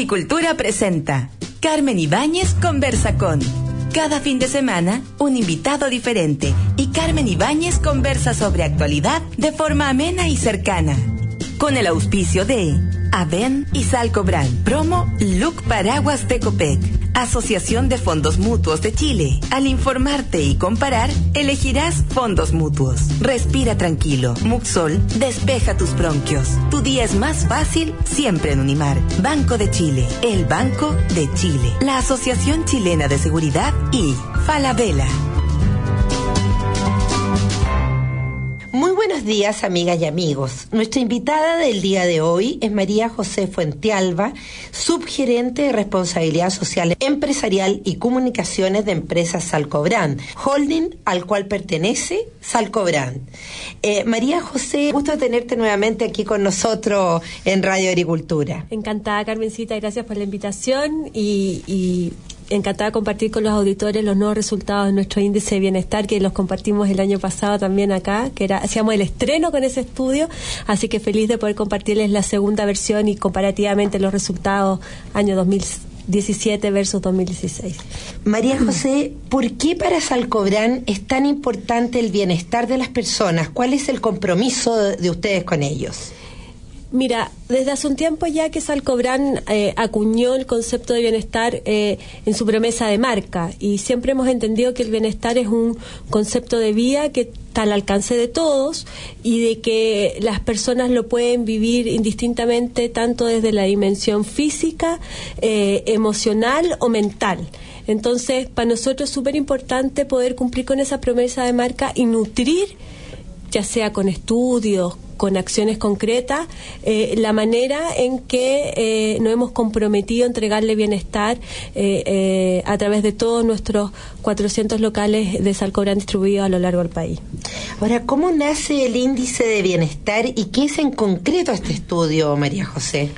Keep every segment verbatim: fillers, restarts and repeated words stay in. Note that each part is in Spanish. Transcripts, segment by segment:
Agricultura presenta Carmen Ibáñez conversa con. Cada fin de semana, un invitado diferente y Carmen Ibáñez conversa sobre actualidad de forma amena y cercana. Con el auspicio de Aven y Salcobran. Promo Look Paraguas de Copec. Asociación de Fondos Mutuos de Chile. Al informarte y comparar, elegirás fondos mutuos. Respira tranquilo. Muxol despeja tus bronquios. Tu día es más fácil siempre en Unimar. Banco de Chile. El Banco de Chile. La Asociación Chilena de Seguridad y Falabella. Muy buenos días, amigas y amigos. Nuestra invitada del día de hoy es María José Fuentealba, subgerente de Responsabilidad Social Empresarial y Comunicaciones de Empresas Salcobran, holding al cual pertenece Salcobran. Eh, María José, gusto tenerte nuevamente aquí con nosotros en Radio Agricultura. Encantada, Carmencita, gracias por la invitación y... y... encantada de compartir con los auditores los nuevos resultados de nuestro índice de bienestar, que los compartimos el año pasado también acá, que era hacíamos el estreno con ese estudio, así que feliz de poder compartirles la segunda versión y comparativamente los resultados año dos mil diecisiete versus dos mil dieciséis. María José, ¿por qué para Salcobran es tan importante el bienestar de las personas? ¿Cuál es el compromiso de ustedes con ellos? Mira, desde hace un tiempo ya que Salcobran eh, acuñó el concepto de bienestar eh, en su promesa de marca, y siempre hemos entendido que el bienestar es un concepto de vida que está al alcance de todos y de que las personas lo pueden vivir indistintamente tanto desde la dimensión física, eh, emocional o mental. Entonces, para nosotros es súper importante poder cumplir con esa promesa de marca y nutrir, ya sea con estudios, con acciones concretas, eh, la manera en que eh, nos hemos comprometido a entregarle bienestar eh, eh, a través de todos nuestros cuatrocientos locales de Salcobran distribuidos a lo largo del país. Ahora, ¿cómo nace el índice de bienestar y qué es en concreto este estudio, María José?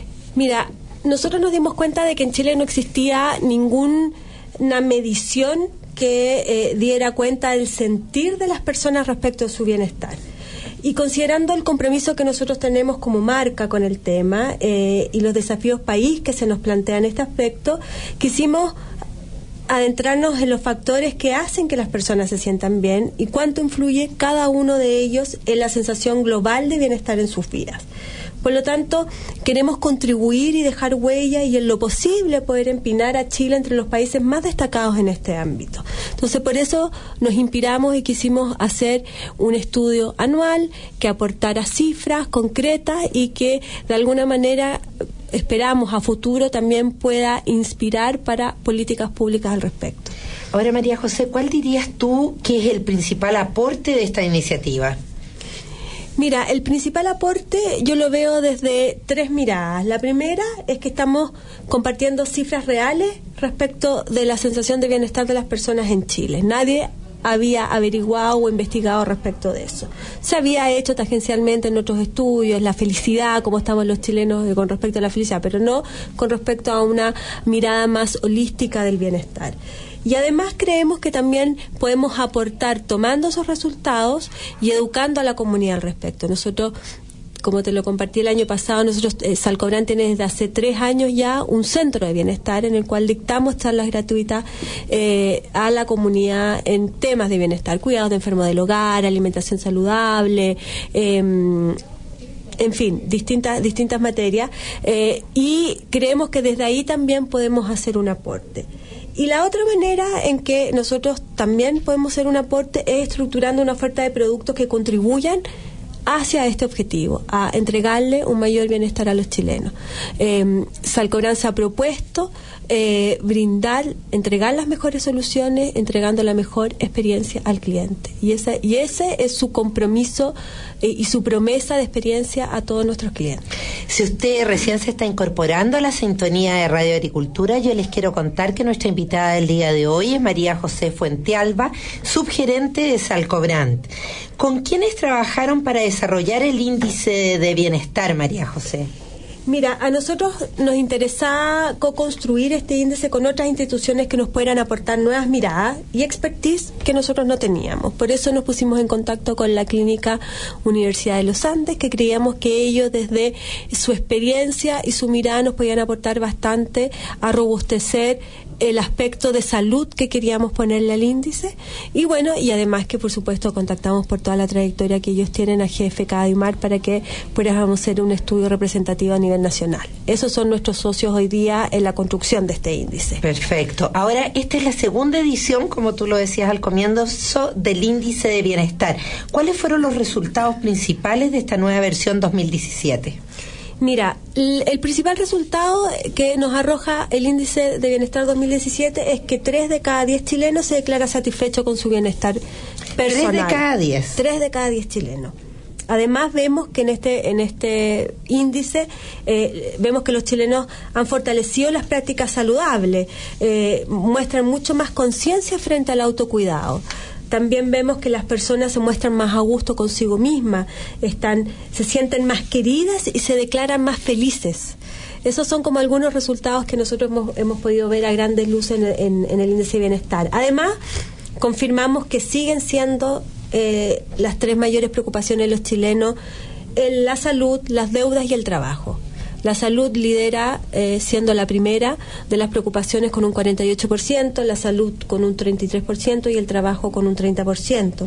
Mira, nosotros nos dimos cuenta de que en Chile no existía ninguna medición que eh, diera cuenta del sentir de las personas respecto a su bienestar. Y considerando el compromiso que nosotros tenemos como marca con el tema eh, y los desafíos país que se nos plantean en este aspecto, quisimos adentrarnos en los factores que hacen que las personas se sientan bien y cuánto influye cada uno de ellos en la sensación global de bienestar en sus vidas. Por lo tanto, queremos contribuir y dejar huella y en lo posible poder empinar a Chile entre los países más destacados en este ámbito. Entonces, por eso nos inspiramos y quisimos hacer un estudio anual que aportara cifras concretas y que de alguna manera esperamos a futuro también pueda inspirar para políticas públicas al respecto. Ahora, María José, ¿cuál dirías tú que es el principal aporte de esta iniciativa? Mira, el principal aporte yo lo veo desde tres miradas. La primera es que estamos compartiendo cifras reales respecto de la sensación de bienestar de las personas en Chile. Nadie había averiguado o investigado respecto de eso. Se había hecho tangencialmente en otros estudios, la felicidad, cómo estamos los chilenos con respecto a la felicidad, pero no con respecto a una mirada más holística del bienestar. Y además creemos que también podemos aportar tomando esos resultados y educando a la comunidad al respecto. Nosotros, como te lo compartí el año pasado, nosotros, eh, Salcobran tiene desde hace tres años ya un centro de bienestar en el cual dictamos charlas gratuitas eh, a la comunidad en temas de bienestar, cuidados de enfermos del hogar, alimentación saludable, eh, en fin, distintas distintas materias, eh, y creemos que desde ahí también podemos hacer un aporte. Y la otra manera en que nosotros también podemos hacer un aporte es estructurando una oferta de productos que contribuyan hacia este objetivo, a entregarle un mayor bienestar a los chilenos. Eh, Salcobran se ha propuesto eh, brindar, entregar las mejores soluciones, entregando la mejor experiencia al cliente. Y ese, y ese es su compromiso eh, y su promesa de experiencia a todos nuestros clientes. Si usted recién se está incorporando a la sintonía de Radio Agricultura, yo les quiero contar que nuestra invitada del día de hoy es María José Fuentealba, subgerente de Salcobran. ¿Con quiénes trabajaron para desarrollar el índice de bienestar, María José? Mira, a nosotros nos interesa co-construir este índice con otras instituciones que nos puedan aportar nuevas miradas y expertise que nosotros no teníamos. Por eso nos pusimos en contacto con la Clínica Universidad de los Andes, que creíamos que ellos desde su experiencia y su mirada nos podían aportar bastante a robustecer el aspecto de salud que queríamos ponerle al índice. Y bueno, y además que por supuesto contactamos por toda la trayectoria que ellos tienen a G F K Adimar para que pudiéramos hacer un estudio representativo a nivel nacional. Esos son nuestros socios hoy día en la construcción de este índice. Perfecto. Ahora, esta es la segunda edición, como tú lo decías al comienzo, del índice de bienestar. ¿Cuáles fueron los resultados principales de esta nueva versión dos mil diecisiete? Mira, el, el principal resultado que nos arroja el índice de bienestar dos mil diecisiete es que tres de cada diez chilenos se declara satisfecho con su bienestar personal. ¿Tres de cada diez? Tres de cada diez chilenos. Además vemos que en este en este índice eh, vemos que los chilenos han fortalecido las prácticas saludables, eh, muestran mucho más conciencia frente al autocuidado. También vemos que las personas se muestran más a gusto consigo mismas, están, se sienten más queridas y se declaran más felices. Esos son como algunos resultados que nosotros hemos, hemos podido ver a grandes luces en, en, en el índice de bienestar. Además, confirmamos que siguen siendo eh, las tres mayores preocupaciones de los chilenos en la salud, las deudas y el trabajo. La salud lidera eh, siendo la primera de las preocupaciones con un cuarenta y ocho por ciento, la salud con un treinta y tres por ciento y el trabajo con un treinta por ciento.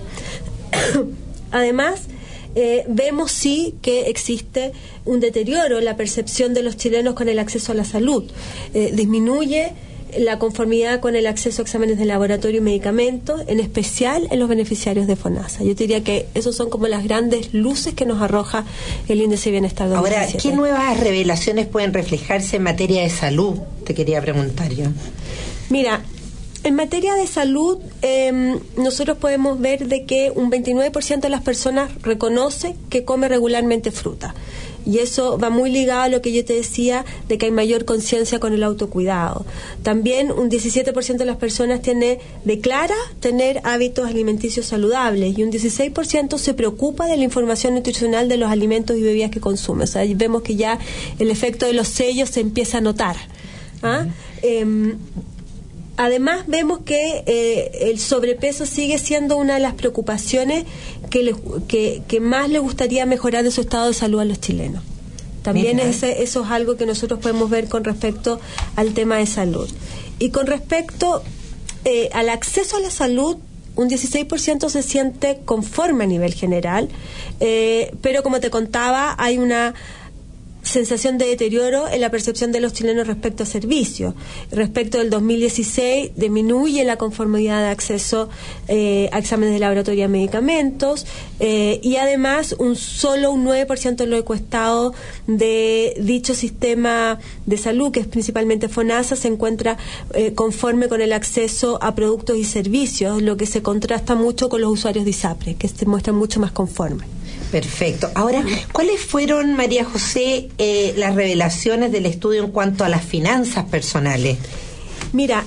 Además, eh, vemos sí que existe un deterioro en la percepción de los chilenos con el acceso a la salud. Eh, disminuye la conformidad con el acceso a exámenes de laboratorio y medicamentos, en especial en los beneficiarios de FONASA. Yo diría que esos son como las grandes luces que nos arroja el índice de bienestar dos mil diecisiete. Ahora, ¿qué nuevas revelaciones pueden reflejarse en materia de salud? Te quería preguntar yo. Mira, en materia de salud, eh, nosotros podemos ver de que un veintinueve por ciento de las personas reconoce que come regularmente fruta. Y eso va muy ligado a lo que yo te decía de que hay mayor conciencia con el autocuidado. También un diecisiete por ciento de las personas tiene, declara tener hábitos alimenticios saludables y un dieciséis por ciento se preocupa de la información nutricional de los alimentos y bebidas que consume. O sea, vemos que ya el efecto de los sellos se empieza a notar. ¿Ah? Eh, Además, vemos que eh, el sobrepeso sigue siendo una de las preocupaciones que, le, que, que más le gustaría mejorar de su estado de salud a los chilenos. También ese, eso es algo que nosotros podemos ver con respecto al tema de salud. Y con respecto eh, al acceso a la salud, un dieciséis por ciento se siente conforme a nivel general, eh, pero como te contaba, hay una sensación de deterioro en la percepción de los chilenos respecto a servicios. Respecto del dos mil dieciséis, disminuye la conformidad de acceso eh, a exámenes de laboratorio y a medicamentos, eh, y además un solo un nueve por ciento de los encuestados de dicho sistema de salud, que es principalmente FONASA, se encuentra eh, conforme con el acceso a productos y servicios, lo que se contrasta mucho con los usuarios de ISAPRE, que se muestran mucho más conformes. Perfecto. Ahora, ¿cuáles fueron, María José, eh, las revelaciones del estudio en cuanto a las finanzas personales? Mira,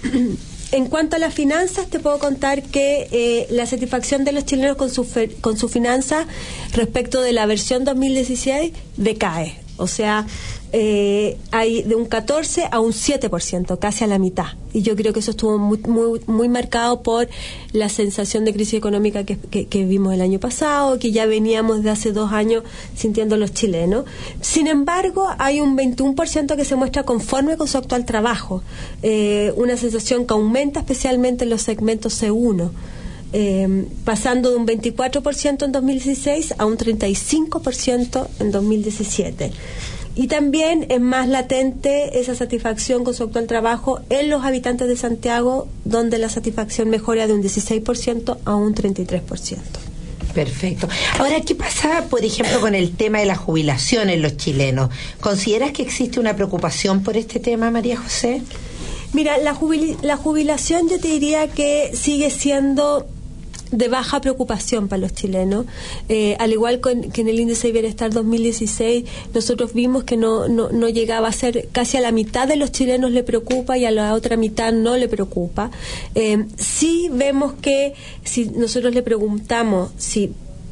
en cuanto a las finanzas, te puedo contar que eh, la satisfacción de los chilenos con su fe, con su finanza respecto de la versión dos mil dieciséis decae. O sea, eh, hay de un catorce a un siete por ciento, casi a la mitad. Y yo creo que eso estuvo muy muy, muy marcado por la sensación de crisis económica que, que, que vimos el año pasado, que ya veníamos desde hace dos años sintiendo los chilenos. Sin embargo, hay un veintiuno por ciento que se muestra conforme con su actual trabajo, eh, una sensación que aumenta especialmente en los segmentos C uno. Eh, pasando de un veinticuatro por ciento en dos mil dieciséis a un treinta y cinco por ciento en dos mil diecisiete. Y también es más latente esa satisfacción con su actual trabajo en los habitantes de Santiago, donde la satisfacción mejora de un dieciséis por ciento a un treinta y tres por ciento. Perfecto. Ahora, ¿qué pasa, por ejemplo, con el tema de la jubilación en los chilenos? ¿Consideras que existe una preocupación por este tema, María José? Mira, la, jubil- la jubilación yo te diría que sigue siendo de baja preocupación para los chilenos, eh, al igual con, que en el índice de bienestar dos mil dieciséis nosotros vimos que no, no, no llegaba a ser, casi a la mitad de los chilenos le preocupa y a la otra mitad no le preocupa. Eh, sí vemos que si nosotros le preguntamos si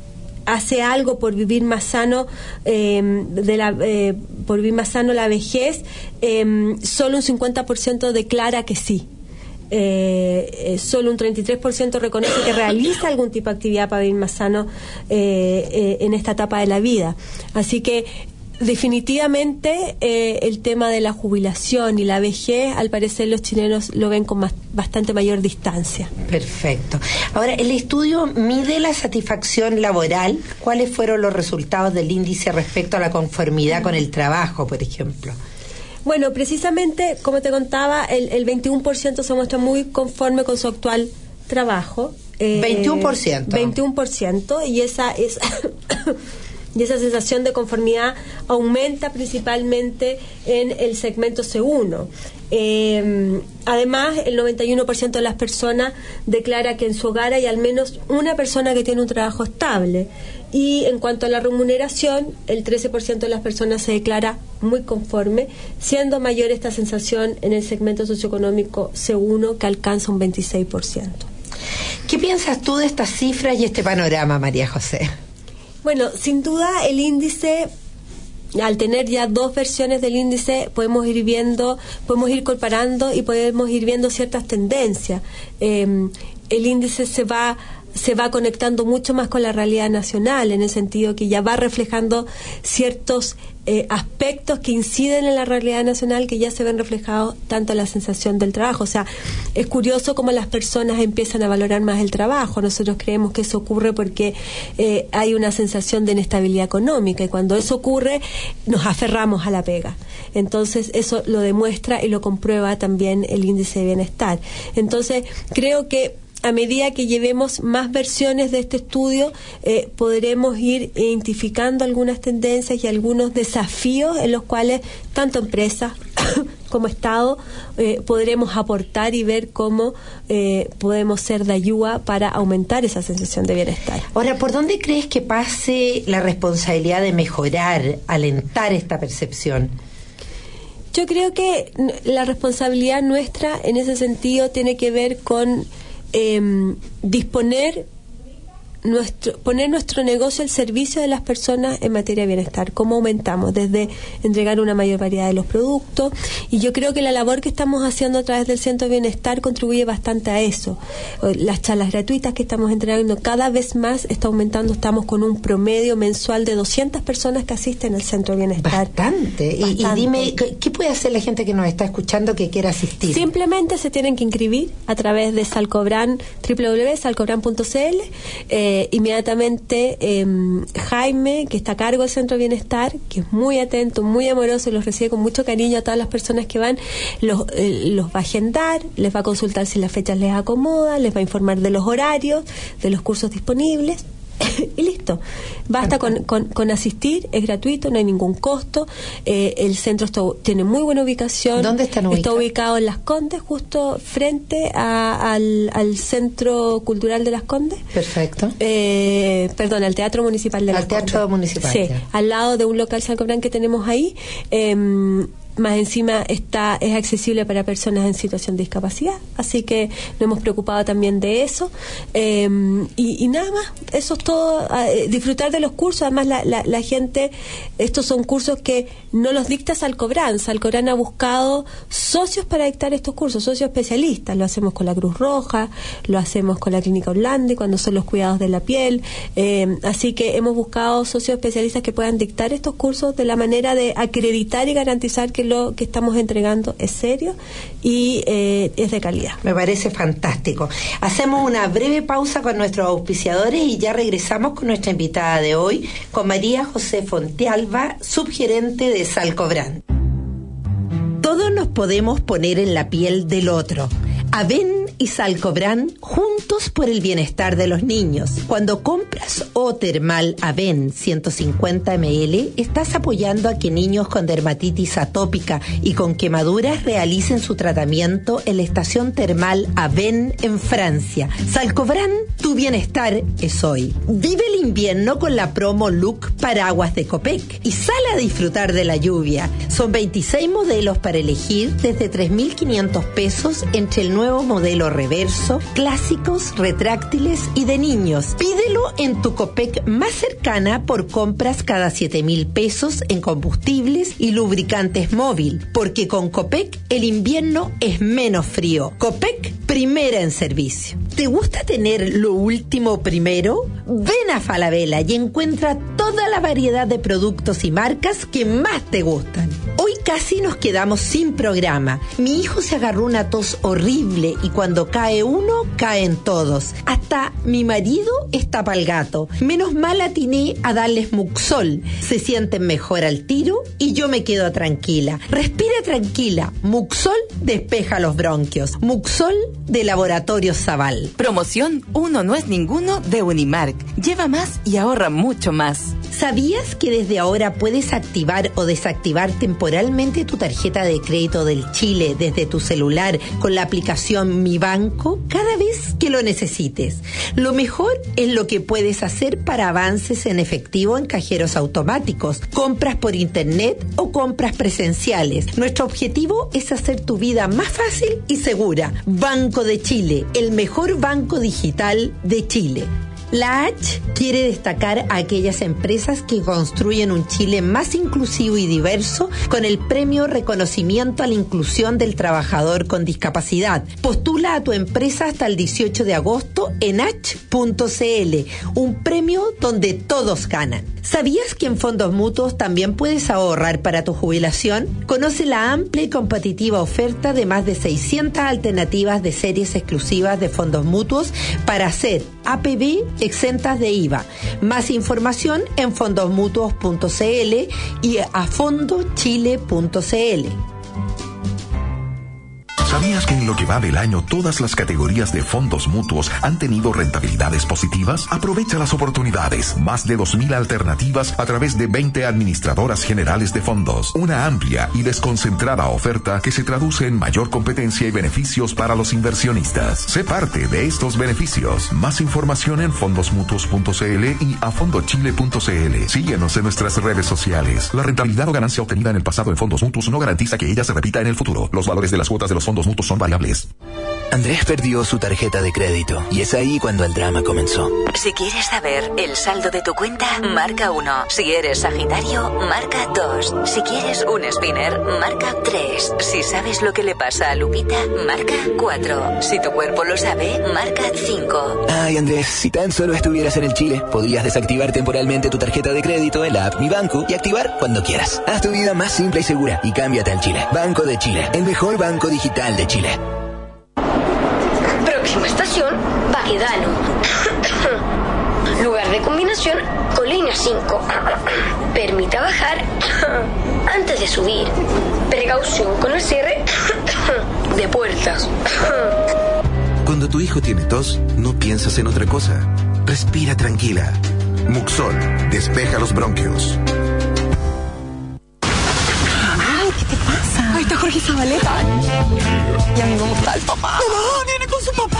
hace algo por vivir más sano, eh, de la, eh, por vivir más sano la vejez, eh, solo un cincuenta por ciento declara que sí. Eh, eh, solo un treinta y tres por ciento reconoce que realiza algún tipo de actividad para vivir más sano eh, eh, en esta etapa de la vida. Así que definitivamente eh, el tema de la jubilación y la vejez, al parecer los chilenos lo ven con más, bastante mayor distancia. Perfecto. Ahora, el estudio mide la satisfacción laboral. ¿Cuáles fueron los resultados del índice respecto a la conformidad con el trabajo, por ejemplo? Bueno, precisamente, como te contaba, el, el veintiuno por ciento se muestra muy conforme con su actual trabajo. Eh, veintiuno por ciento. veintiuno por ciento, y esa es... y esa sensación de conformidad aumenta principalmente en el segmento C uno. Eh, además, el noventa y uno por ciento de las personas declara que en su hogar hay al menos una persona que tiene un trabajo estable. Y en cuanto a la remuneración, el trece por ciento de las personas se declara muy conforme, siendo mayor esta sensación en el segmento socioeconómico C uno, que alcanza un veintiséis por ciento. ¿Qué piensas tú de estas cifras y este panorama, María José? Bueno, sin duda el índice, al tener ya dos versiones del índice, podemos ir viendo, podemos ir comparando y podemos ir viendo ciertas tendencias. Eh, el índice se va se va conectando mucho más con la realidad nacional, en el sentido que ya va reflejando ciertos eh, aspectos que inciden en la realidad nacional, que ya se ven reflejados tanto en la sensación del trabajo. O sea, es curioso cómo las personas empiezan a valorar más el trabajo. Nosotros creemos que eso ocurre porque eh, hay una sensación de inestabilidad económica, y cuando eso ocurre nos aferramos a la pega. Entonces eso lo demuestra y lo comprueba también el índice de bienestar. Entonces creo que a medida que llevemos más versiones de este estudio, eh, podremos ir identificando algunas tendencias y algunos desafíos en los cuales tanto empresas como Estado eh, podremos aportar y ver cómo eh, podemos ser de ayuda para aumentar esa sensación de bienestar. Ahora, ¿por dónde crees que pase la responsabilidad de mejorar, alentar esta percepción? Yo creo que la responsabilidad nuestra en ese sentido tiene que ver con Eh, disponer nuestro, poner nuestro negocio al servicio de las personas en materia de bienestar. ¿Cómo aumentamos? Desde entregar una mayor variedad de los productos, y yo creo que la labor que estamos haciendo a través del Centro de Bienestar contribuye bastante a eso. Las charlas gratuitas que estamos entregando cada vez más está aumentando. Estamos con un promedio mensual de doscientas personas que asisten al Centro de Bienestar. Bastante. Bastante. Y, y dime, ¿qué puede hacer la gente que nos está escuchando que quiera asistir? Simplemente se tienen que inscribir a través de Salcobran, doble u doble u doble u punto salcobran punto c l. Eh, inmediatamente eh, Jaime, que está a cargo del Centro de Bienestar, que es muy atento, muy amoroso y los recibe con mucho cariño a todas las personas que van, los, eh, los va a agendar, les va a consultar si las fechas les acomodan, les va a informar de los horarios, de los cursos disponibles. Y listo, basta con, con, con asistir, es gratuito, no hay ningún costo. Eh, el centro está, tiene muy buena ubicación. ¿Dónde están ubicados? Está ubicado en Las Condes, justo frente a, al, al Centro Cultural de Las Condes. Perfecto. Eh, perdón, al Teatro Municipal de Las Condes. Al Teatro Municipal. Sí, ya. Al lado de un local Salcobran que tenemos ahí. Eh, más encima está es accesible para personas en situación de discapacidad, así que nos hemos preocupado también de eso. Eh, y, y nada más, eso es todo. Eh, disfrutar de los cursos. Además la, la, la gente, estos son cursos que no los dicta Salcobran. Salcobran ha buscado socios para dictar estos cursos, socios especialistas. Lo hacemos con la Cruz Roja, lo hacemos con la Clínica Orlandi cuando son los cuidados de la piel. Eh, así que hemos buscado socios especialistas que puedan dictar estos cursos de la manera de acreditar y garantizar que lo que estamos entregando es serio y eh, es de calidad. Me parece fantástico. Hacemos una breve pausa con nuestros auspiciadores y ya regresamos con nuestra invitada de hoy, con María José Fontealba, subgerente de Salcobran. Todos nos podemos poner en la piel del otro. Aven y Salcobran, juntos por el bienestar de los niños. Cuando compras O-Termal Aven ciento cincuenta mililitros, estás apoyando a que niños con dermatitis atópica y con quemaduras realicen su tratamiento en la estación termal Aven en Francia. Salcobran, tu bienestar es hoy. Vive el invierno con la promo Look Paraguas de Copec y sal a disfrutar de la lluvia. Son veintiséis modelos para elegir desde tres mil quinientos pesos entre el nuevo modelo estilo reverso, clásicos, retráctiles y de niños. Pídelo en tu Copec más cercana por compras cada siete mil pesos en combustibles y lubricantes móvil, porque con Copec el invierno es menos frío. Copec, primera en servicio. ¿Te gusta tener lo último primero? Ven a Falabella y encuentra toda la variedad de productos y marcas que más te gustan. Hoy casi nos quedamos sin programa. Mi hijo se agarró una tos horrible y cuando cae uno, caen todos. Hasta mi marido está pa'l gato. Menos mal atiné a darles Muxol. Se sienten mejor al tiro y yo me quedo tranquila. Respira tranquila. Muxol despeja los bronquios. Muxol de Laboratorio Zaval. Promoción Uno no es ninguno de Unimark. Lleva más y ahorra mucho más. ¿Sabías que desde ahora puedes activar o desactivar temporalmente tu tarjeta de crédito del Chile desde tu celular con la aplicación Mi Banco cada vez que lo necesites? Lo mejor es lo que puedes hacer para avances en efectivo en cajeros automáticos, compras por internet o compras presenciales. Nuestro objetivo es hacer tu vida más fácil y segura. Banco de Chile, el mejor banco digital de Chile. La H quiere destacar a aquellas empresas que construyen un Chile más inclusivo y diverso con el premio Reconocimiento a la Inclusión del Trabajador con Discapacidad. Postula a tu empresa hasta el dieciocho de agosto en H punto C L, un premio donde todos ganan. ¿Sabías que en Fondos Mutuos también puedes ahorrar para tu jubilación? Conoce la amplia y competitiva oferta de más de seiscientas alternativas de series exclusivas de Fondos Mutuos para hacer A P B exentas de I V A. Más información en fondos mutuos punto C L y a fondo chile punto C L. ¿Sabías que en lo que va del año todas las categorías de fondos mutuos han tenido rentabilidades positivas? Aprovecha las oportunidades. Más de dos mil alternativas a través de veinte administradoras generales de fondos. Una amplia y desconcentrada oferta que se traduce en mayor competencia y beneficios para los inversionistas. Sé parte de estos beneficios. Más información en fondos mutuos punto C L y a fondo chile punto C L. Síguenos en nuestras redes sociales. La rentabilidad o ganancia obtenida en el pasado en fondos mutuos no garantiza que ella se repita en el futuro. Los valores de las cuotas de los fondos mutuos son variables. Andrés perdió su tarjeta de crédito y es ahí cuando el drama comenzó. Si quieres saber el saldo de tu cuenta, marca uno. Si eres Sagitario, marca dos. Si quieres un spinner, marca tres. Si sabes lo que le pasa a Lupita, marca cuatro. Si tu cuerpo lo sabe, marca cinco. Ay, Andrés, si tan solo estuvieras en el Chile, podrías desactivar temporalmente tu tarjeta de crédito en la app Mi Banco y activar cuando quieras. Haz tu vida más simple y segura y cámbiate al Chile. Banco de Chile, el mejor banco digital de Chile. Próxima estación, Baquedano. Lugar de combinación con línea cinco. Permita bajar antes de subir. Precaución con el cierre de puertas. Cuando tu hijo tiene tos, no piensas en otra cosa. Respira tranquila. Muxol, despeja los bronquios. Ay, ¿qué te pasa? Ahí está Jorge Zabaleta. Y a mí me gusta el papá. ¡Mamá, viene con su papá!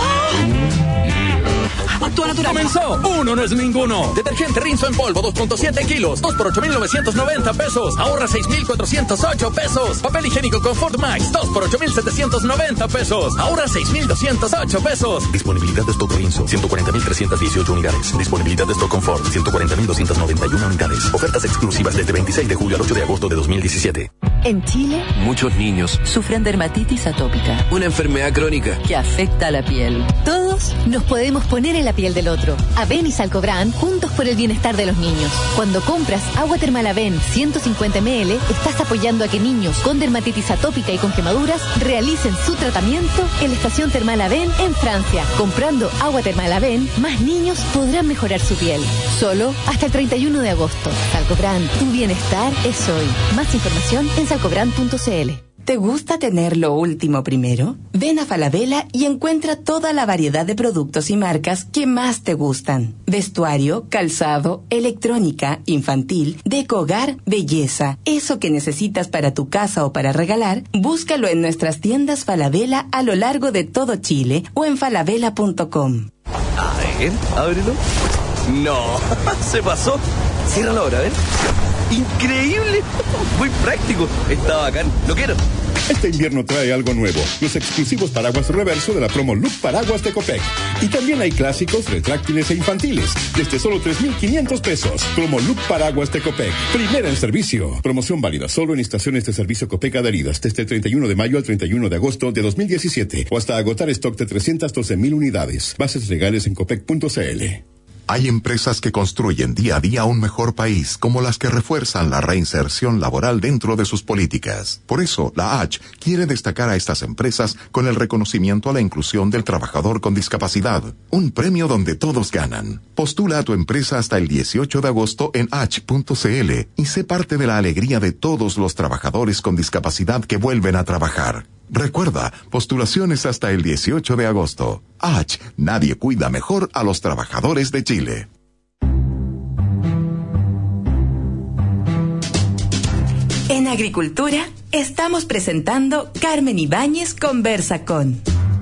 Actúa natural. Comenzó. Uno no es ninguno. Detergente Rinzo en polvo dos punto siete kilos. dos por ocho mil novecientos noventa pesos. Ahorra seis mil cuatrocientos ocho pesos. Papel higiénico Confort Max. dos por ocho mil setecientos noventa pesos. Ahorra seis mil doscientos ocho pesos. Disponibilidad de stock Rinzo. ciento cuarenta mil trescientas dieciocho unidades. Disponibilidad de stock Confort. ciento cuarenta mil doscientas noventa y una unidades. Ofertas exclusivas desde veintiséis de julio al ocho de agosto de dos mil diecisiete. En Chile, muchos niños sufren dermatitis atópica, una enfermedad crónica que afecta a la piel. Todos nos podemos poner en la piel del otro. Avén y Salcobran, juntos por el bienestar de los niños. Cuando compras agua termal Avén ciento cincuenta mililitros, estás apoyando a que niños con dermatitis atópica y con quemaduras realicen su tratamiento en la estación termal Avén en Francia. Comprando agua termal Avén, más niños podrán mejorar su piel. Solo hasta el treinta y uno de agosto. Salcobran, tu bienestar es hoy. Más información en salcobran punto c l. ¿Te gusta tener lo último primero? Ven a Falabella y encuentra toda la variedad de productos y marcas que más te gustan. Vestuario, calzado, electrónica, infantil, deco hogar, belleza. Eso que necesitas para tu casa o para regalar, búscalo en nuestras tiendas Falabella a lo largo de todo Chile o en falabella punto com. A ver, ábrelo. No, se pasó. Ciérralo ahora, a ver. ¡Increíble! Muy práctico. Está bacán. Lo quiero. Este invierno trae algo nuevo, los exclusivos paraguas reverso de la promo Look Paraguas de Copec. Y también hay clásicos, retráctiles e infantiles, desde solo tres mil quinientos pesos. Promo Look Paraguas de Copec, primera en servicio. Promoción válida solo en estaciones de servicio Copec adheridas desde el treinta y uno de mayo al treinta y uno de agosto de dos mil diecisiete o hasta agotar stock de trescientas doce mil unidades. Bases legales en copec punto c l. Hay empresas que construyen día a día un mejor país, como las que refuerzan la reinserción laboral dentro de sus políticas. Por eso, la H quiere destacar a estas empresas con el reconocimiento a la inclusión del trabajador con discapacidad. Un premio donde todos ganan. Postula a tu empresa hasta el dieciocho de agosto en h punto c l y sé parte de la alegría de todos los trabajadores con discapacidad que vuelven a trabajar. Recuerda, postulaciones hasta el dieciocho de agosto. H, nadie cuida mejor a los trabajadores de Chile. En Agricultura, estamos presentando Carmen Ibáñez Conversa con.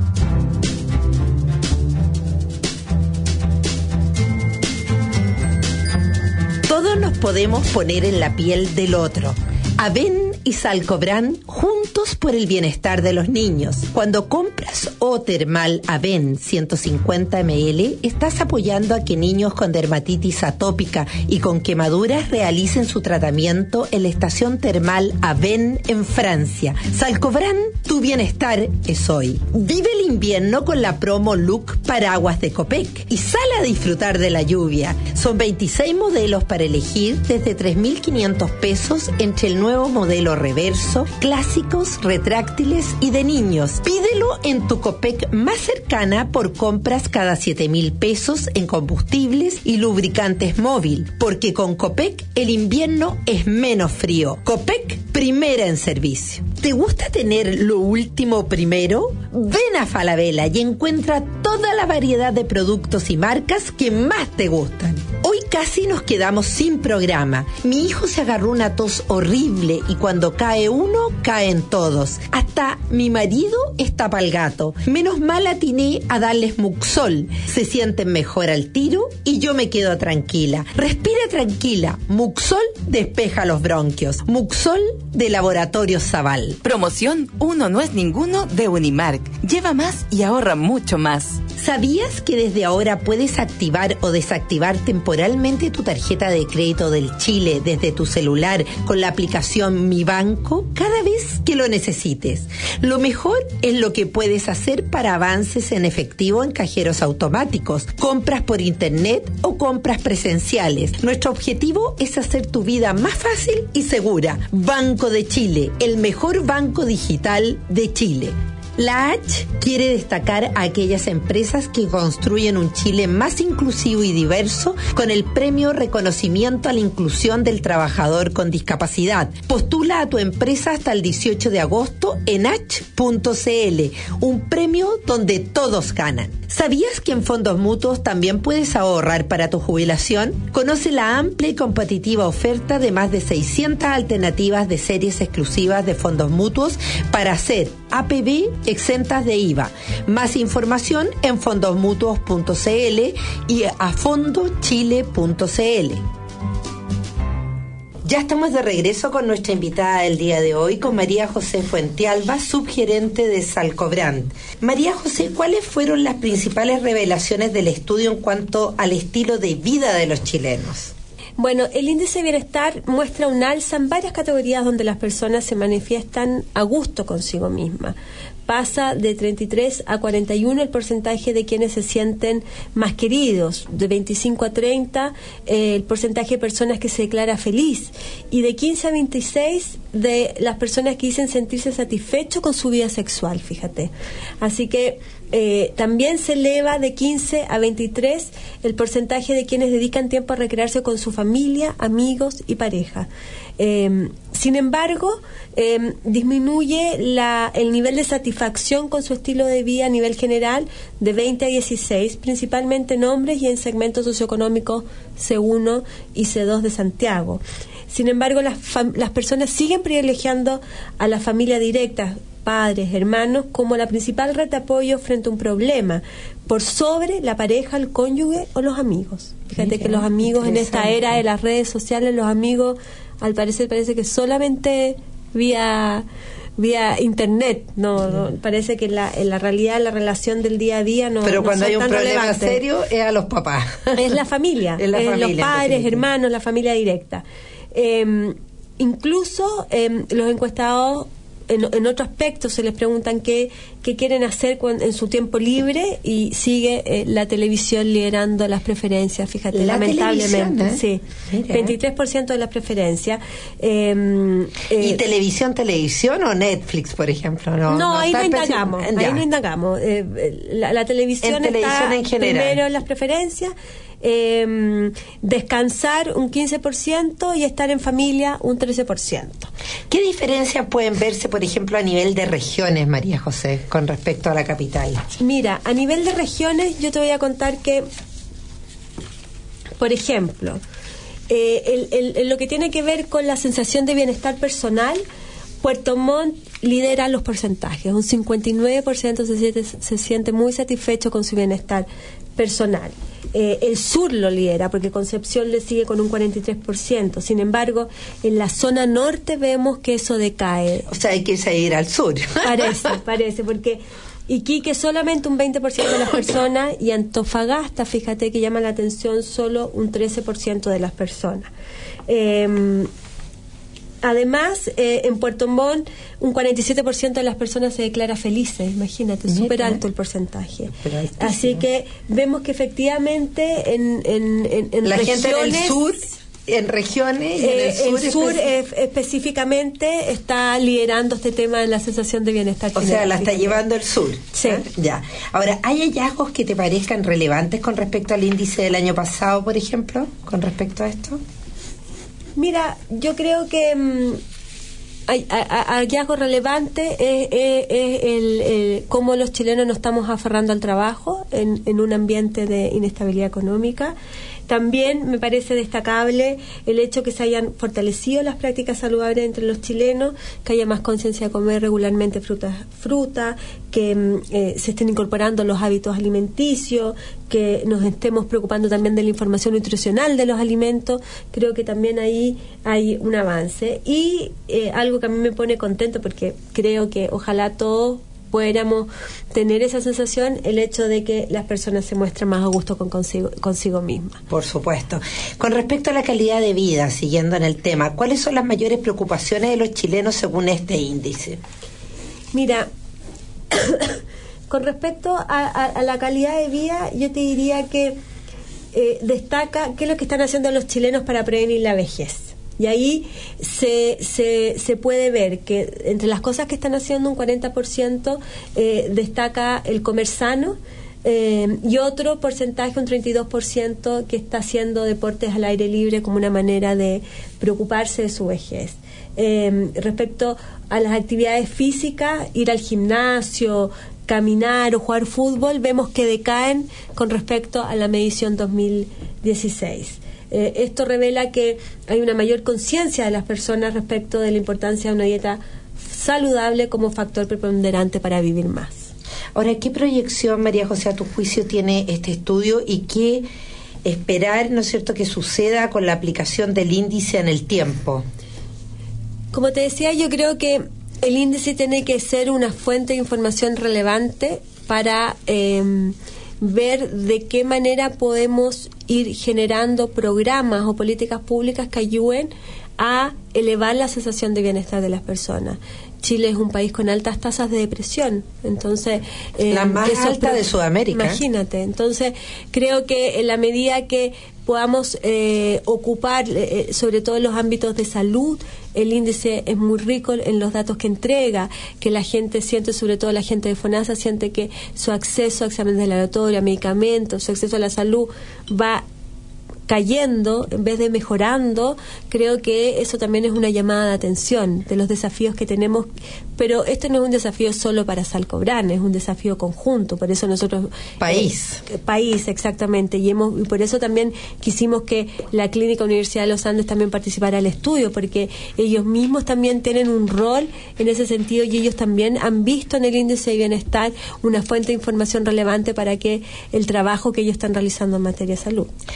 Todos nos podemos poner en la piel del otro. Aven y Salcobran, juntos por el bienestar de los niños. Cuando compras O-Termal Aven ciento cincuenta mililitros, estás apoyando a que niños con dermatitis atópica y con quemaduras realicen su tratamiento en la estación termal Aven en Francia. Salcobran, tu bienestar es hoy. Vive el invierno con la promo Look Paraguas de Copec y sal a disfrutar de la lluvia. Son veintiséis modelos para elegir desde tres mil quinientos pesos entre el nuevo modelo reverso, clásicos, retráctiles y de niños. Pídelo en tu Copec más cercana por compras cada siete mil pesos en combustibles y lubricantes móvil, porque con Copec el invierno es menos frío. Copec, primera en servicio. ¿Te gusta tener lo último primero? Ven a Falabella y encuentra toda la variedad de productos y marcas que más te gustan. Hoy casi nos quedamos sin programa. Mi hijo se agarró una tos horrible y cuando cae uno, caen todos. Hasta mi marido está pa'l gato. Menos mal atiné a darles Muxol. Se sienten mejor al tiro y yo me quedo tranquila. Respira tranquila. Muxol despeja los bronquios. Muxol de Laboratorio Zaval. Promoción Uno no es ninguno de Unimark. Lleva más y ahorra mucho más. ¿Sabías que desde ahora puedes activar o desactivar temporalmente tu tarjeta de crédito del Chile desde tu celular con la aplicación Mi Banco cada vez que lo necesites? Lo mejor es lo que puedes hacer para avances en efectivo en cajeros automáticos, compras por internet o compras presenciales. Nuestro objetivo es hacer tu vida más fácil y segura. Banco de Chile, el mejor banco digital de Chile. La H quiere destacar a aquellas empresas que construyen un Chile más inclusivo y diverso con el premio Reconocimiento a la Inclusión del Trabajador con Discapacidad. Postula a tu empresa hasta el dieciocho de agosto en h punto c l, un premio donde todos ganan. ¿Sabías que en fondos mutuos también puedes ahorrar para tu jubilación? Conoce la amplia y competitiva oferta de más de seiscientas alternativas de series exclusivas de fondos mutuos para hacer A P B exentas de I V A. Más información en fondos mutuos punto c l y a fondo chile punto c l. Ya estamos de regreso con nuestra invitada del día de hoy, con María José Fuentealba, subgerente de Salcobrand. María José, ¿cuáles fueron las principales revelaciones del estudio en cuanto al estilo de vida de los chilenos? Bueno, el índice de bienestar muestra un alza en varias categorías donde las personas se manifiestan a gusto consigo mismas. Pasa de treinta y tres a cuarenta y uno el porcentaje de quienes se sienten más queridos, de veinticinco a treinta eh, el porcentaje de personas que se declara feliz, y de quince a veintiséis de las personas que dicen sentirse satisfechos con su vida sexual, fíjate. Así que eh, también se eleva de quince a veintitrés el porcentaje de quienes dedican tiempo a recrearse con su familia, amigos y pareja. Eh, sin embargo, eh, disminuye la, el nivel de satisfacción con su estilo de vida a nivel general de veinte a dieciséis, principalmente en hombres y en segmentos socioeconómicos C uno y C dos de Santiago. Sin embargo, las, fam- las personas siguen privilegiando a la familia directa, padres, hermanos, como la principal red de apoyo frente a un problema, por sobre la pareja, el cónyuge o los amigos. Fíjate que los amigos en esta era de las redes sociales, los amigos al parecer parece que solamente vía vía internet. No, no parece que en la, en la realidad, la relación del día a día no. Pero no cuando hay un problema relevante. serio es a los papás. Es la familia, es la es familia, los padres, hermanos, la familia directa. Eh, incluso eh, los encuestados En, en otro aspecto se les preguntan qué, qué quieren hacer cuando, en su tiempo libre, y sigue eh, la televisión liderando las preferencias, fíjate, la lamentablemente. ¿eh? Sí, Mira. veintitrés por ciento de las preferencias. Eh, ¿Y eh, televisión, televisión o Netflix, por ejemplo? No, no, no ahí, no especi- indagamos, ahí no indagamos. Eh, la, la televisión, en televisión está en general. primero en las preferencias. Eh, descansar un quince por ciento y estar en familia un trece por ciento. ¿Qué diferencias pueden verse, por ejemplo, a nivel de regiones, María José, con respecto a la capital? Mira, a nivel de regiones yo te voy a contar que, por ejemplo, eh, el, el, el, lo que tiene que ver con la sensación de bienestar personal, Puerto Montt lidera los porcentajes. Un cincuenta y nueve por ciento se siente, se siente muy satisfecho con su bienestar personal. Eh, el sur lo lidera, porque Concepción le sigue con un cuarenta y tres por ciento. Sin embargo, en la zona norte vemos que eso decae. O sea, hay que irse a ir al sur. Parece, parece, porque Iquique solamente un veinte por ciento de las personas, y Antofagasta, fíjate que llama la atención, solo un trece por ciento de las personas. Eh, Además, eh, en Puerto Montt, un cuarenta y siete por ciento de las personas se declara felices. Imagínate, súper alto el porcentaje. Así que vemos que efectivamente en, en, en, en la regiones... gente del sur, en regiones... Y eh, en el sur, el sur espe- eh, específicamente está liderando este tema de la sensación de bienestar O general. sea, la está llevando el sur. Sí. ¿eh? Ya. Ahora, ¿hay hallazgos que te parezcan relevantes con respecto al índice del año pasado, por ejemplo, con respecto a esto? Mira, yo creo que mmm, hay, hay, hay hallazgo relevante es, es, es el, el cómo los chilenos nos estamos aferrando al trabajo en, en un ambiente de inestabilidad económica. También me parece destacable el hecho que se hayan fortalecido las prácticas saludables entre los chilenos, que haya más conciencia de comer regularmente fruta, fruta que eh, se estén incorporando los hábitos alimenticios, que nos estemos preocupando también de la información nutricional de los alimentos. Creo que también ahí hay un avance. Y eh, algo que a mí me pone contento, porque creo que ojalá todos pudiéramos tener esa sensación, el hecho de que las personas se muestran más a gusto con consigo, consigo mismas. Por supuesto. Con respecto a la calidad de vida, siguiendo en el tema, ¿cuáles son las mayores preocupaciones de los chilenos según este índice? Mira, con respecto a, a, a la calidad de vida, yo te diría que eh, destaca qué es lo que están haciendo los chilenos para prevenir la vejez. Y ahí se, se, se puede ver que entre las cosas que están haciendo, un cuarenta por ciento eh, destaca el comer sano, eh, y otro porcentaje, un treinta y dos por ciento, que está haciendo deportes al aire libre como una manera de preocuparse de su vejez. Eh, respecto a las actividades físicas, ir al gimnasio, caminar o jugar fútbol, vemos que decaen con respecto a la medición dos mil dieciséis. Eh, esto revela que hay una mayor conciencia de las personas respecto de la importancia de una dieta saludable como factor preponderante para vivir más. Ahora, ¿qué proyección, María José, a tu juicio tiene este estudio y qué esperar, ¿no es cierto?, que suceda con la aplicación del índice en el tiempo? Como te decía, yo creo que el índice tiene que ser una fuente de información relevante para eh, ver de qué manera podemos ir generando programas o políticas públicas que ayuden a elevar la sensación de bienestar de las personas. Chile es un país con altas tasas de depresión, entonces eh, la más alta pro- de Sudamérica. Imagínate, entonces creo que en la medida que podamos eh, ocupar, eh, sobre todo en los ámbitos de salud, el índice es muy rico en los datos que entrega, que la gente siente, sobre todo la gente de FONASA, siente que su acceso a exámenes de laboratorio, a medicamentos, su acceso a la salud va cayendo en vez de mejorando. Creo que eso también es una llamada de atención de los desafíos que tenemos, pero esto no es un desafío solo para Salcobran, es un desafío conjunto. Por eso nosotros país eh, país exactamente, y hemos y por eso también quisimos que la Clínica Universidad de los Andes también participara al estudio, porque ellos mismos también tienen un rol en ese sentido, y ellos también han visto en el índice de bienestar una fuente de información relevante para que el trabajo que ellos están realizando en materia de salud.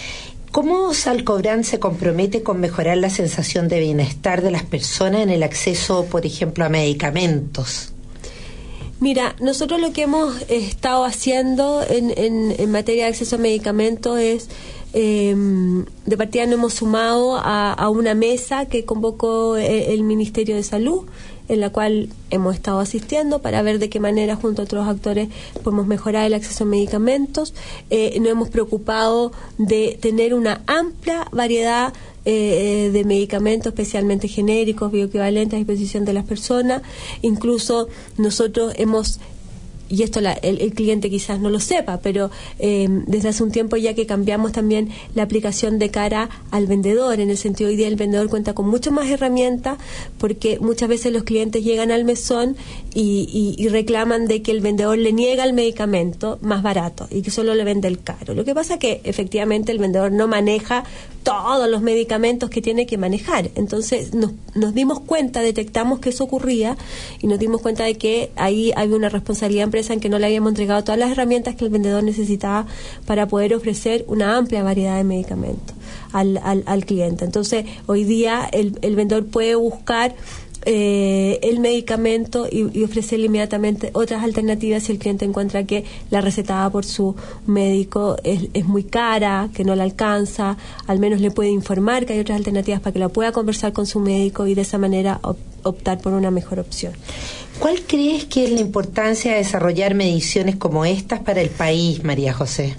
¿Cómo Salcobrand se compromete con mejorar la sensación de bienestar de las personas en el acceso, por ejemplo, a medicamentos? Mira, nosotros lo que hemos estado haciendo en, en, en materia de acceso a medicamentos es, eh, de partida nos hemos sumado a, a una mesa que convocó el, el Ministerio de Salud, en la cual hemos estado asistiendo para ver de qué manera junto a otros actores podemos mejorar el acceso a medicamentos. Eh, nos hemos preocupado de tener una amplia variedad eh, de medicamentos, especialmente genéricos, bioequivalentes a disposición de las personas. Incluso nosotros hemos, y esto la, el, el cliente quizás no lo sepa, pero eh, desde hace un tiempo ya que cambiamos también la aplicación de cara al vendedor, en el sentido hoy día el vendedor cuenta con mucho más herramientas, porque muchas veces los clientes llegan al mesón y, y, y reclaman de que el vendedor le niega el medicamento más barato y que solo le vende el caro. Lo que pasa es que efectivamente el vendedor no maneja todos los medicamentos que tiene que manejar. Entonces nos, nos dimos cuenta, detectamos que eso ocurría y nos dimos cuenta de que ahí había una responsabilidad empresa en que no le habíamos entregado todas las herramientas que el vendedor necesitaba para poder ofrecer una amplia variedad de medicamentos al, al, al cliente. Entonces hoy día el, el vendedor puede buscar Eh, el medicamento y, y ofrecerle inmediatamente otras alternativas si el cliente encuentra que la recetada por su médico es, es muy cara, que no la alcanza. Al menos le puede informar que hay otras alternativas para que la pueda conversar con su médico y de esa manera op- optar por una mejor opción. ¿Cuál crees que es la importancia de desarrollar mediciones como estas para el país, María José?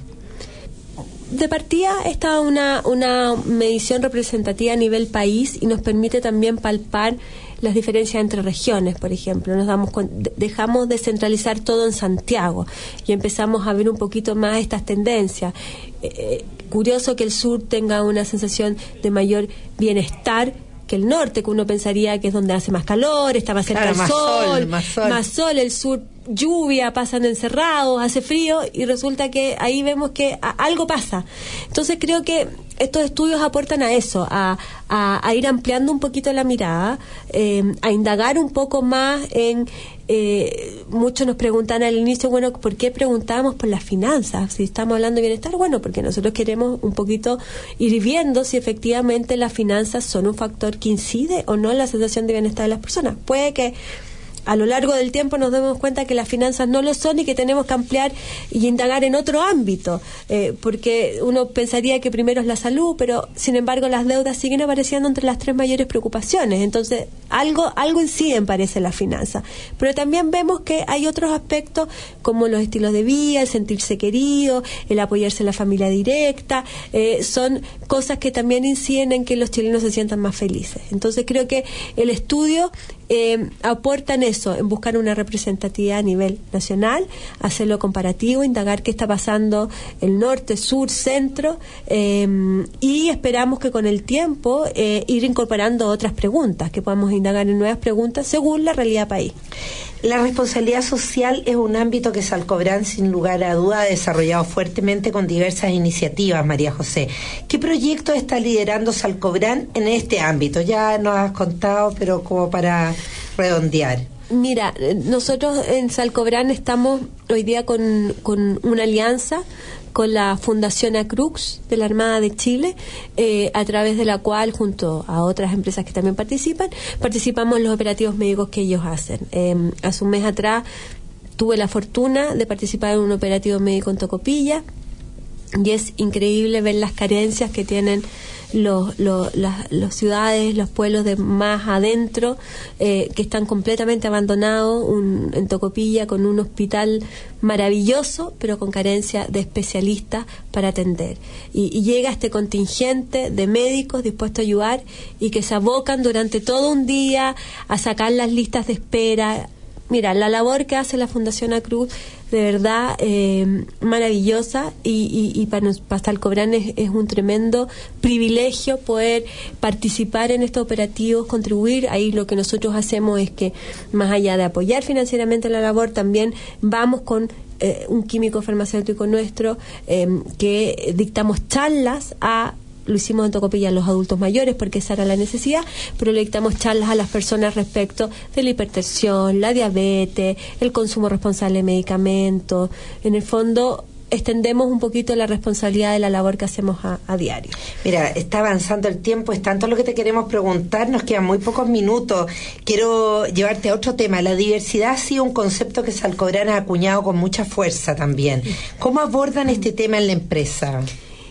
De partida está una, una medición representativa a nivel país y nos permite también palpar las diferencias entre regiones, por ejemplo. Nos damos dejamos de centralizar todo en Santiago y empezamos a ver un poquito más estas tendencias. Eh, curioso que el sur tenga una sensación de mayor bienestar que el norte, que uno pensaría que es donde hace más calor, está más cerca claro, del más sol, sol, más sol, más sol, el sur lluvia, pasan encerrados, hace frío y resulta que ahí vemos que a, algo pasa. Entonces creo que estos estudios aportan a eso, a, a, a ir ampliando un poquito la mirada, eh, a indagar un poco más en... Eh, muchos nos preguntan al inicio, bueno, ¿por qué preguntamos por las finanzas? Si estamos hablando de bienestar, bueno, porque nosotros queremos un poquito ir viendo si efectivamente las finanzas son un factor que incide o no en la sensación de bienestar de las personas. Puede que a lo largo del tiempo nos demos cuenta que las finanzas no lo son y que tenemos que ampliar y indagar en otro ámbito, eh, porque uno pensaría que primero es la salud, pero sin embargo las deudas siguen apareciendo entre las tres mayores preocupaciones. Entonces algo algo inciden, parece, las finanzas, pero también vemos que hay otros aspectos como los estilos de vida, el sentirse querido, el apoyarse en la familia directa, eh, son cosas que también inciden en que los chilenos se sientan más felices. Entonces creo que el estudio eh, aporta en eso, en buscar una representatividad a nivel nacional, hacerlo comparativo, indagar qué está pasando el norte, sur, centro, eh, y esperamos que con el tiempo eh, ir incorporando otras preguntas, que podamos indagar en nuevas preguntas según la realidad país. La responsabilidad social es un ámbito que Salcobrand, sin lugar a duda, ha desarrollado fuertemente con diversas iniciativas, María José. ¿Qué proyectos está liderando Salcobrand en este ámbito? Ya nos has contado, pero como para redondear. Mira, nosotros en Salcobrand estamos hoy día con, con una alianza con la Fundación Acrux de la Armada de Chile, eh, a través de la cual, junto a otras empresas que también participan, participamos en los operativos médicos que ellos hacen. Eh, hace un mes atrás tuve la fortuna de participar en un operativo médico en Tocopilla y es increíble ver las carencias que tienen los, los, las, las ciudades, los pueblos de más adentro, eh, que están completamente abandonados, un, en Tocopilla con un hospital maravilloso, pero con carencia de especialistas para atender. Y, y llega este contingente de médicos dispuestos a ayudar y que se abocan durante todo un día a sacar las listas de espera. Mira, la labor que hace la Fundación Acruz, de verdad eh, maravillosa, y, y, y para, para Salcobrand es, es un tremendo privilegio poder participar en estos operativos, contribuir. Ahí lo que nosotros hacemos es que, más allá de apoyar financieramente la labor, también vamos con eh, un químico farmacéutico nuestro, eh, que dictamos charlas a... Lo hicimos en Tocopilla a los adultos mayores porque esa era la necesidad, pero le dictamos charlas a las personas respecto de la hipertensión, la diabetes, el consumo responsable de medicamentos. En el fondo, extendemos un poquito la responsabilidad de la labor que hacemos a, a diario. Mira, está avanzando el tiempo, es tanto lo que te queremos preguntar, nos quedan muy pocos minutos. Quiero llevarte a otro tema. La diversidad ha sido un concepto que Salcobrán ha acuñado con mucha fuerza también. ¿Cómo abordan este tema en la empresa?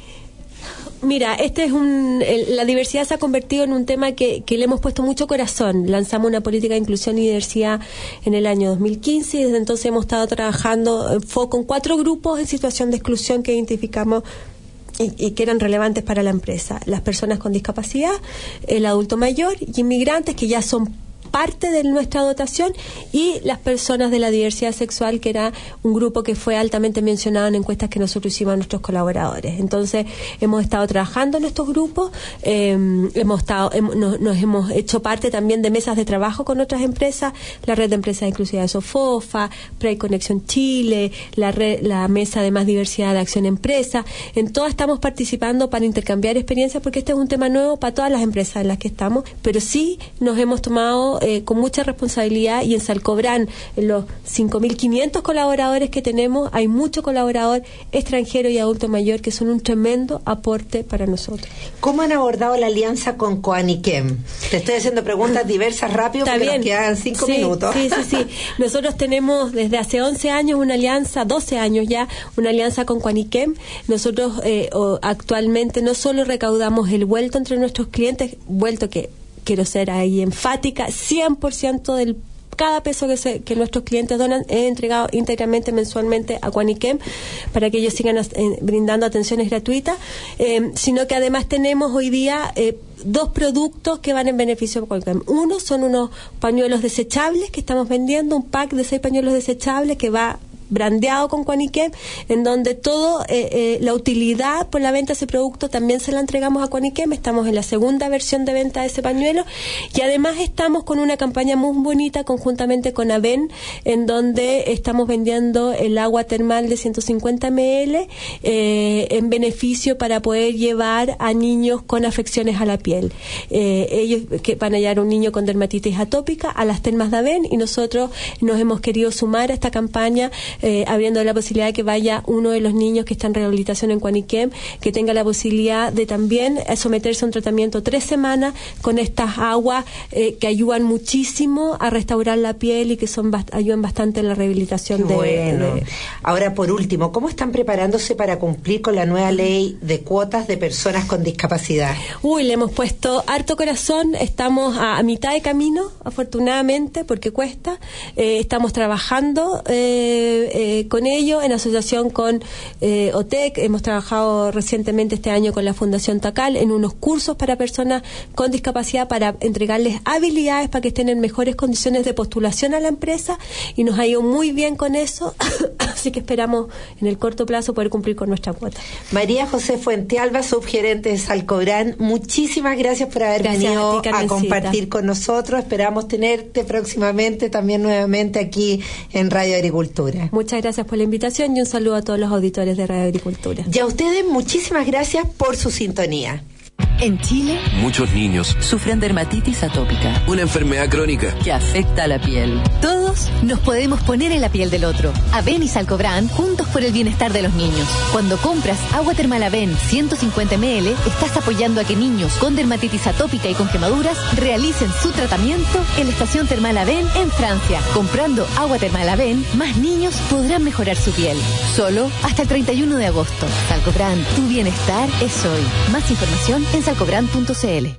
Mira, este es un, el, la diversidad se ha convertido en un tema que, que le hemos puesto mucho corazón. Lanzamos una política de inclusión y diversidad en el año dos mil quince y desde entonces hemos estado trabajando en foco con cuatro grupos en situación de exclusión que identificamos y, y que eran relevantes para la empresa. Las personas con discapacidad, el adulto mayor y inmigrantes que ya son parte de nuestra dotación, y las personas de la diversidad sexual, que era un grupo que fue altamente mencionado en encuestas que nosotros hicimos a nuestros colaboradores. Entonces hemos estado trabajando en estos grupos, eh, hemos estado hemos, nos, nos hemos hecho parte también de mesas de trabajo con otras empresas, la red de empresas inclusivas de Sofofa, Pride Conexión Chile, la red, la mesa de más diversidad de Acción Empresa. En todas estamos participando para intercambiar experiencias, porque este es un tema nuevo para todas las empresas en las que estamos, pero sí nos hemos tomado Eh, con mucha responsabilidad, y en Salcobrán, en los cinco mil quinientos colaboradores que tenemos, hay mucho colaborador extranjero y adulto mayor que son un tremendo aporte para nosotros. ¿Cómo han abordado la alianza con Coaniquem? Te estoy haciendo preguntas diversas rápido porque nos quedan cinco sí, minutos. Sí, sí, sí. Nosotros tenemos desde hace once años una alianza, doce años ya, una alianza con Coaniquem. Nosotros eh, o, actualmente no solo recaudamos el vuelto entre nuestros clientes, vuelto que quiero ser ahí enfática, cien por ciento del cada peso que, se, que nuestros clientes donan es entregado íntegramente mensualmente a Coaniquem para que ellos sigan eh, brindando atenciones gratuitas, eh, sino que además tenemos hoy día eh, dos productos que van en beneficio de Coaniquem. Uno son unos pañuelos desechables que estamos vendiendo, un pack de seis pañuelos desechables que va brandeado con Coaniquem, en donde todo eh, eh, la utilidad por la venta de ese producto también se la entregamos a Coaniquem. Estamos en la segunda versión de venta de ese pañuelo, y además estamos con una campaña muy bonita conjuntamente con Aven, en donde estamos vendiendo el agua termal de ciento cincuenta mililitros eh, en beneficio para poder llevar a niños con afecciones a la piel. Eh, ellos que van a llevar a un niño con dermatitis atópica a las termas de Aven, y nosotros nos hemos querido sumar a esta campaña, Eh, abriendo la posibilidad de que vaya uno de los niños que está en rehabilitación en Coaniquem, que tenga la posibilidad de también eh, someterse a un tratamiento tres semanas con estas aguas eh, que ayudan muchísimo a restaurar la piel y que son bast- ayudan bastante en la rehabilitación. Qué de, bueno. de... Ahora, por último, ¿cómo están preparándose para cumplir con la nueva ley de cuotas de personas con discapacidad? Uy, le hemos puesto harto corazón, estamos a, a mitad de camino, afortunadamente, porque cuesta. Eh, estamos trabajando eh, Eh, con ello, en asociación con eh, O T E C. Hemos trabajado recientemente este año con la Fundación Tacal en unos cursos para personas con discapacidad, para entregarles habilidades para que estén en mejores condiciones de postulación a la empresa, y nos ha ido muy bien con eso. Así que esperamos en el corto plazo poder cumplir con nuestra cuota. María José Fuentealba, subgerente de Salcobrán, muchísimas gracias por haber Gracias venido a ti, a compartir con nosotros. Esperamos tenerte próximamente también nuevamente aquí en Radio Agricultura. Muchas gracias por la invitación y un saludo a todos los auditores de Radio Agricultura. Y a ustedes muchísimas gracias por su sintonía. En Chile, muchos niños sufren dermatitis atópica, una enfermedad crónica que afecta a la piel. Todos nos podemos poner en la piel del otro. Aven y Salcobrán, juntos por el bienestar de los niños. Cuando compras agua termal Aven ciento cincuenta mililitros, estás apoyando a que niños con dermatitis atópica y con quemaduras realicen su tratamiento en la estación termal Aven en Francia. Comprando agua termal Aven, más niños podrán mejorar su piel. Solo hasta el treinta y uno de agosto. Salcobrán, tu bienestar es hoy. Más información en salcobrán punto c l.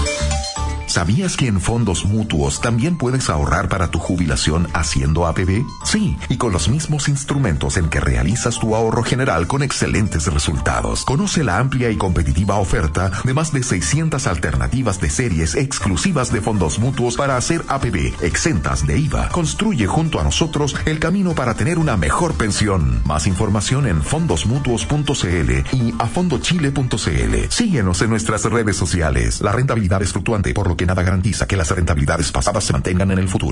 ¿Sabías que en fondos mutuos también puedes ahorrar para tu jubilación haciendo A P B? Sí, y con los mismos instrumentos en que realizas tu ahorro general con excelentes resultados. Conoce la amplia y competitiva oferta de más de seiscientas alternativas de series exclusivas de fondos mutuos para hacer A P B, exentas de I V A. Construye junto a nosotros el camino para tener una mejor pensión. Más información en fondos mutuos punto c l y a fondo chile punto c l. Síguenos en nuestras redes sociales. La rentabilidad es fluctuante, por lo que nada garantiza que las rentabilidades pasadas se mantengan en el futuro.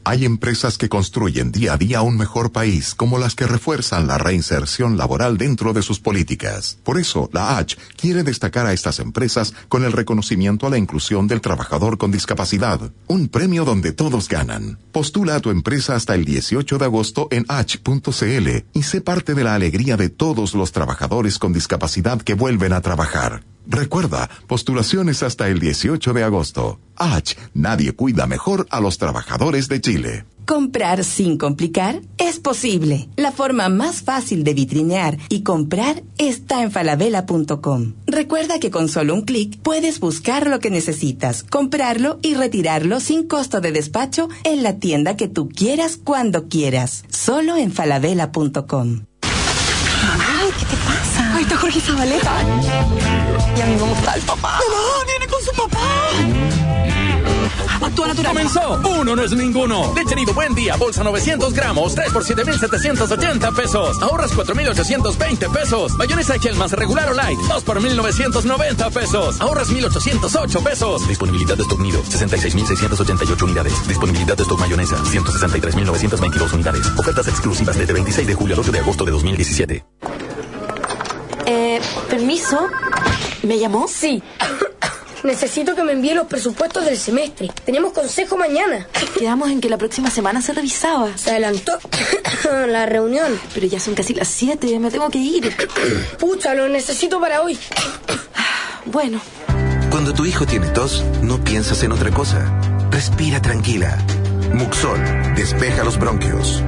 Hay empresas que construyen día a día un mejor país, como las que refuerzan la reinserción laboral dentro de sus políticas. Por eso, la H quiere destacar a estas empresas con el reconocimiento a la inclusión del trabajador con discapacidad, un premio donde todos ganan. Postula a tu empresa hasta el dieciocho de agosto en h punto c l y sé parte de la alegría de todos los trabajadores con discapacidad que vuelven a trabajar. Recuerda, postulaciones hasta el dieciocho de agosto. H, nadie cuida mejor a los trabajadores de Chile. Comprar sin complicar es posible. La forma más fácil de vitrinear y comprar está en falabella punto com. Recuerda que con solo un clic puedes buscar lo que necesitas, comprarlo y retirarlo sin costo de despacho en la tienda que tú quieras cuando quieras. Solo en falabella punto com. Ay, ¿qué te pasa? Ahí está Jorge Zabaleta. Y a mí me gusta el papá. ¡Mamá, viene con su papá! Actúa natural. ¡Comenzó! Uno no es ninguno. Leche Nido Buen Día, bolsa novecientos gramos, tres por siete mil setecientos ochenta pesos. Ahorras cuatro mil ochocientos veinte pesos. Mayonesa Hellmann's regular o light, dos por mil novecientos noventa pesos. Ahorras mil ochocientos ocho pesos. Disponibilidad de stock Nido, sesenta y seis mil seiscientos ochenta y ocho unidades. Disponibilidad de stock mayonesa, ciento sesenta y tres mil novecientos veintidós unidades. Ofertas exclusivas desde veintiséis de julio al ocho de agosto de dos mil diecisiete. Eh, permiso. ¿Me llamó? Sí. Necesito que me envíe los presupuestos del semestre. Tenemos consejo mañana. Quedamos en que la próxima semana se revisaba. Se adelantó la reunión. Pero ya son casi las siete, me tengo que ir. Pucha, lo necesito para hoy. Bueno. Cuando tu hijo tiene tos, no piensas en otra cosa. Respira tranquila. Muxol, despeja los bronquios.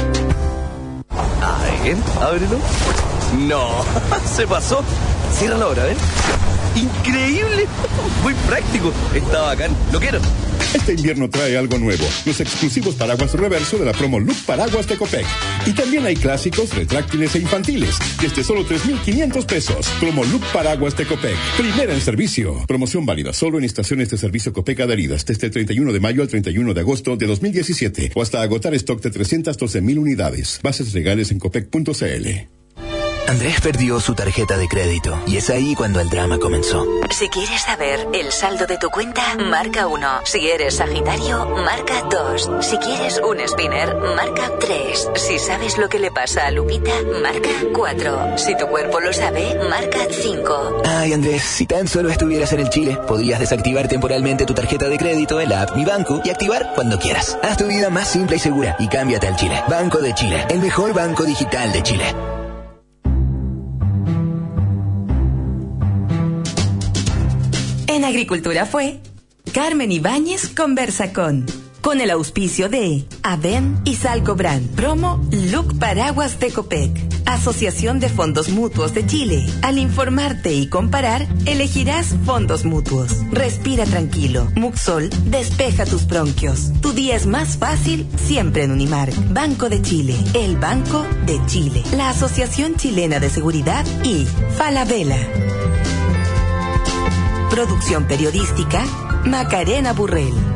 A ver, ábrelo. No, se pasó. Ciérralo ahora, ¿ven? ¡Increíble! Muy práctico. Está bacán. Lo quiero. Este invierno trae algo nuevo, los exclusivos paraguas reverso de la promo Look Paraguas de Copec. Y también hay clásicos, retráctiles e infantiles, desde solo tres mil quinientos pesos. Promo Look Paraguas de Copec, primera en servicio. Promoción válida solo en estaciones de servicio Copec adheridas desde el treinta y uno de mayo al treinta y uno de agosto de dos mil diecisiete o hasta agotar stock de trescientas doce mil unidades. Bases legales en copec punto c l. Andrés perdió su tarjeta de crédito y es ahí cuando el drama comenzó. Si quieres saber el saldo de tu cuenta, marca uno. Si eres Sagitario, marca dos. Si quieres un spinner, marca tres. Si sabes lo que le pasa a Lupita, marca cuatro. Si tu cuerpo lo sabe, marca cinco. Ay, Andrés, si tan solo estuvieras en el Chile, podrías desactivar temporalmente tu tarjeta de crédito en la app Mi Banco y activar cuando quieras. Haz tu vida más simple y segura y cámbiate al Chile. Banco de Chile, el mejor banco digital de Chile. En Agricultura fue Carmen Ibáñez conversa con, con el auspicio de Aven y Salcobran, promo Look Paraguas de Copec, Asociación de Fondos Mutuos de Chile. Al informarte y comparar, elegirás fondos mutuos. Respira tranquilo. Muxol, despeja tus bronquios. Tu día es más fácil siempre en Unimark. Banco de Chile, el Banco de Chile, la Asociación Chilena de Seguridad y Falabella. Producción periodística, Macarena Burrell.